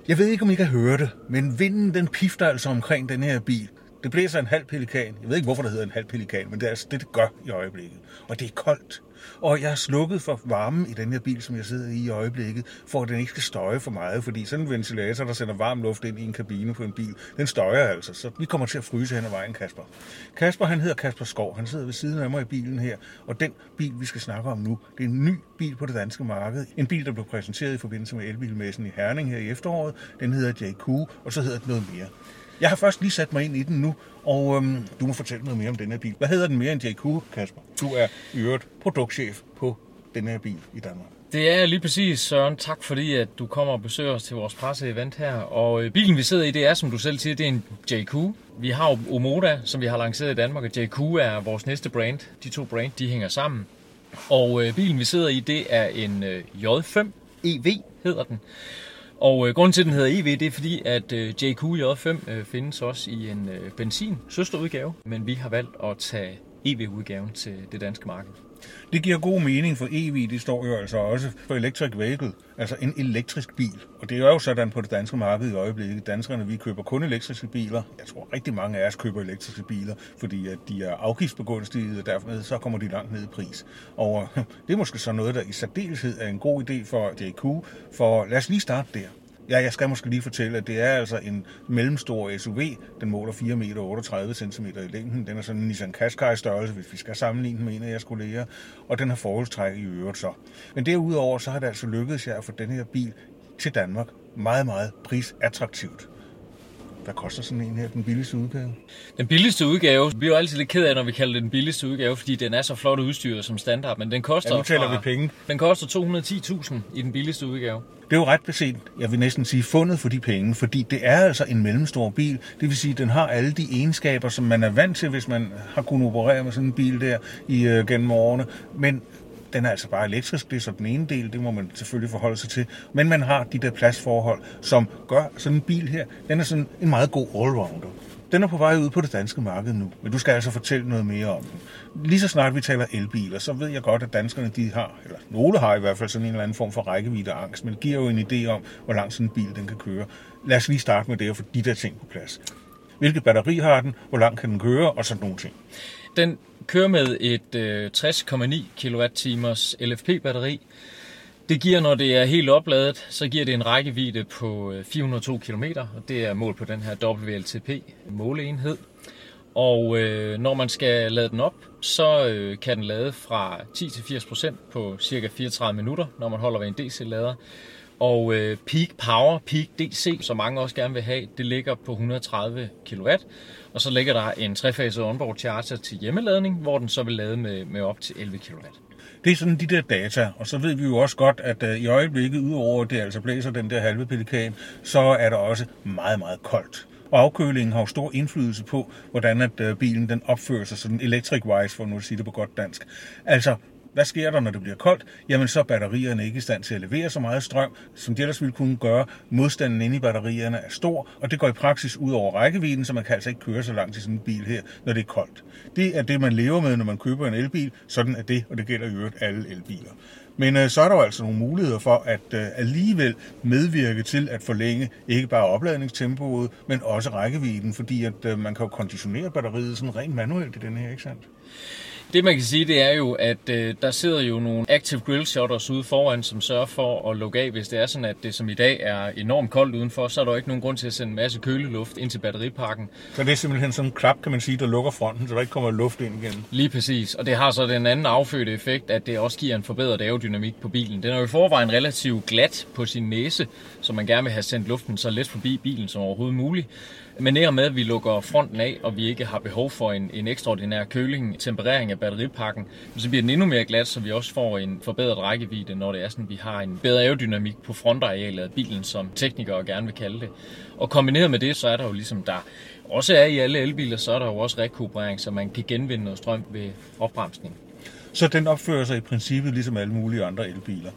Jeg ved ikke, om I kan høre det, men vinden den pifter altså omkring den her bil. Det blæser en halv pelikan. Jeg ved ikke, hvorfor det hedder en halv pelikan, men det er altså det gør i øjeblikket. Og det er koldt. Og jeg har slukket for varmen i den her bil, som jeg sidder i øjeblikket, for at den ikke skal støje for meget. Fordi sådan en ventilator, der sender varm luft ind i en kabine på en bil, den støjer altså. Så vi kommer til at fryse hen ad vejen, Kasper. Kasper, han hedder Kasper Skov. Han sidder ved siden af mig i bilen her. Og den bil, vi skal snakke om nu, det er en ny bil på det danske marked. En bil, der blev præsenteret i forbindelse med elbilmessen i Herning her i efteråret. Den hedder JQ, og så hedder den noget mere. Jeg har først lige sat mig ind i den nu, og du må fortælle noget mere om den her bil. Hvad hedder den mere end JQ, Kasper? Du er i øvrigt produktchef på den her bil i Danmark. Det er lige præcis, Søren. Tak fordi, at du kommer og besøger os til vores presseevent her. Og bilen, vi sidder i, det er, som du selv siger, det er en JQ. Vi har jo Omoda, som vi har lanceret i Danmark, og JQ er vores næste brand. De to brand, de hænger sammen. Og bilen, vi sidder i, det er en J5 EV, hedder den. Og grunden til, at den hedder EV, det er fordi, at JQ J5 findes også i en benzin-søsterudgave, men vi har valgt at tage EV-udgaven til det danske marked. Det giver god mening, for EV, det står jo altså også for electric vehicle, altså en elektrisk bil. Og det er jo sådan på det danske marked i øjeblikket. Danskerne, vi køber kun elektriske biler. Jeg tror rigtig mange af os køber elektriske biler, fordi at de er afgiftsbegunstiget, og derfor så kommer de langt ned i pris. Og det er måske så noget, der i særdeleshed er en god idé for JQ, for lad os lige starte der. Ja, jeg skal måske lige fortælle, at det er altså en mellemstor SUV. Den måler 4,38 meter i længden. Den er sådan en Nissan Qashqai størrelse, hvis vi skal sammenligne den med en af jeres kolleger. Og den har forholdstræk i øvrigt så. Men derudover så har det altså lykkedes jer at få den her bil til Danmark meget, meget prisattraktivt. Hvad koster sådan en her, den billigste udgave? Den billigste udgave, vi er jo altid lidt ked af, når vi kalder det den billigste udgave, fordi den er så flot udstyret som standard, men den koster, ja, nu taler vi penge. Den koster 210.000 i den billigste udgave. Det er jo ret beset, jeg vil næsten sige, fundet for de penge, fordi det er altså en mellemstor bil. Det vil sige, at den har alle de egenskaber, som man er vant til, hvis man har kunnet operere med sådan en bil der gennem årene. Men den er altså bare elektrisk, det er så den ene del, det må man selvfølgelig forholde sig til. Men man har de der pladsforhold, som gør sådan en bil her, den er sådan en meget god allrounder. Den er på vej ud på det danske marked nu, men du skal altså fortælle noget mere om den. Lige så snart vi taler elbiler, så ved jeg godt, at danskerne de har, eller nogle har i hvert fald sådan en eller anden form for rækkeviddeangst, men det giver jo en idé om, hvor langt sådan en bil den kan køre. Lad os lige starte med det og få de der ting på plads. Hvilket batteri har den, hvor langt kan den køre, og sådan nogle ting. Den kører med et 60,9 kWh LFP-batteri. Det giver, når det er helt opladet, så giver det en rækkevidde på 402 km, og det er mål på den her WLTP-måleenhed. Og når man skal lade den op, så kan den lade fra 10-80% på cirka 34 minutter, når man holder ved en DC-lader. Og peak power, peak DC, som mange også gerne vil have, det ligger på 130 kW. Og så ligger der en trefaset onboard charger til hjemmeladning, hvor den så vil lade med op til 11 kW. Det er sådan de der data, og så ved vi jo også godt, at i øjeblikket, udover det altså blæser den der halve pelikan, så er der også meget, meget koldt. Og afkølingen har jo stor indflydelse på, hvordan at bilen den opfører sig sådan electric-wise, for nu at sige det på godt dansk. Altså, hvad sker der, når det bliver koldt? Jamen, så er batterierne ikke i stand til at levere så meget strøm, som de ellers ville kunne gøre. Modstanden inde i batterierne er stor, og det går i praksis ud over rækkevidden, så man kan altså ikke køre så langt i sådan en bil her, når det er koldt. Det er det, man lever med, når man køber en elbil. Sådan er det, og det gælder i øvrigt alle elbiler. Men så er der jo altså nogle muligheder for at alligevel medvirke til at forlænge ikke bare opladningstempoet, men også rækkevidden, fordi at man kan jo konditionere batteriet sådan rent manuelt i den her, ikke sandt? Det man kan sige, det er jo, at der sidder jo nogle active grill shutters ude foran, som sørger for at lukke af, hvis det er sådan, at det som i dag er enormt koldt udenfor, så er der ikke nogen grund til at sende en masse køleluft ind til batteripakken. Så det er simpelthen sådan en klap, kan man sige, der lukker fronten, så der ikke kommer luft ind igen. Lige præcis, og det har så den anden affødte effekt, at det også giver en forbedret aerodynamik på bilen. Den er jo i forvejen relativt glat på sin næse, så man gerne vil have sendt luften så let forbi bilen som overhovedet muligt. Men nær med, at vi lukker fronten af, og vi ikke har behov for en ekstraordinær køling, temperering af batteripakken, så bliver den endnu mere glat, så vi også får en forbedret rækkevidde, når det er sådan, at vi har en bedre aerodynamik på frontarealet af bilen, som teknikere gerne vil kalde det. Og kombineret med det, så er der jo ligesom der også er i alle elbiler, så er der jo også rekuperering, så man kan genvinde noget strøm ved opbremsning. Så den opfører sig i princippet ligesom alle mulige andre elbiler.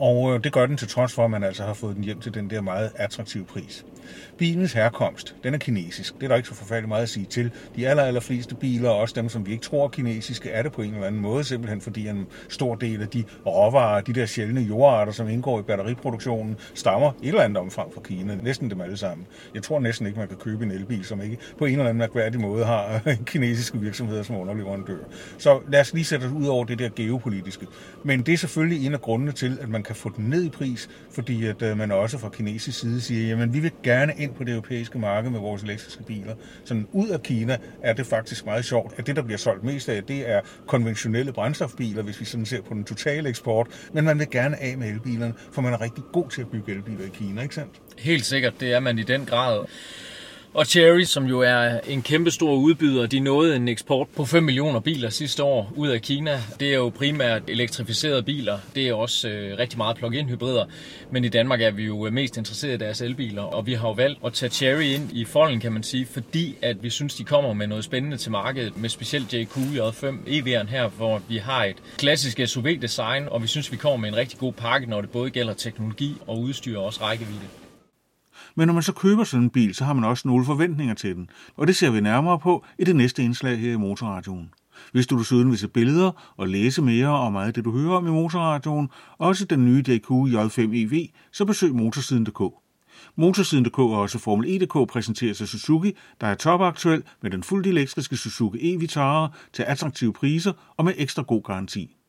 Og det gør den til trods for, at man altså har fået den hjem til den der meget attraktive pris. Bilens herkomst, den er kinesisk. Det er der ikke så forfærdeligt meget at sige til. De allerfleste biler, også dem, som vi ikke tror er kinesiske, er det på en eller anden måde, simpelthen fordi en stor del af de råvarer, de der sjældne jordarter, som indgår i batteriproduktionen, stammer i et eller andet omfang fra Kina. Næsten dem alle sammen. Jeg tror næsten ikke, man kan købe en elbil, som ikke på en eller anden mærkværdig måde har kinesiske virksomheder som underleverandør. Så lad os lige sætte os ud over det der geopolitiske. Men det er selvfølgelig en af grundene til, at man kan få den ned i pris, fordi at man også fra kinesisk side siger, jamen vi vil gerne ind på det europæiske marked med vores elektriske biler. Sådan ud af Kina er det faktisk meget sjovt, at det, der bliver solgt mest af, det er konventionelle brændstofbiler, hvis vi sådan ser på den totale eksport. Men man vil gerne af med elbilerne, for man er rigtig god til at bygge elbiler i Kina, ikke sandt? Helt sikkert, det er man i den grad. Og Chery, som jo er en kæmpe stor udbyder, de nåede en eksport på 5 millioner biler sidste år ud af Kina. Det er jo primært elektrificerede biler. Det er også rigtig meget plug-in hybrider. Men i Danmark er vi jo mest interesseret i deres elbiler. Og vi har jo valgt at tage Chery ind i folden, kan man sige, fordi at vi synes, de kommer med noget spændende til markedet. Med specielt JQ J5 EV'eren her, hvor vi har et klassisk SUV-design. Og vi synes, vi kommer med en rigtig god pakke, når det både gælder teknologi og udstyr og også rækkevidde. Men når man så køber sådan en bil, så har man også nogle forventninger til den. Og det ser vi nærmere på i det næste indslag her i Motorradioen. Hvis du desuden vil se billeder og læse mere om meget det, du hører om i Motorradioen, også den nye JQ J5 EV, så besøg motorsiden.dk. Motorsiden.dk og også Formel E.dk præsenteres af Suzuki, der er topaktuel med den fuldt elektriske Suzuki e-Vitara til attraktive priser og med ekstra god garanti.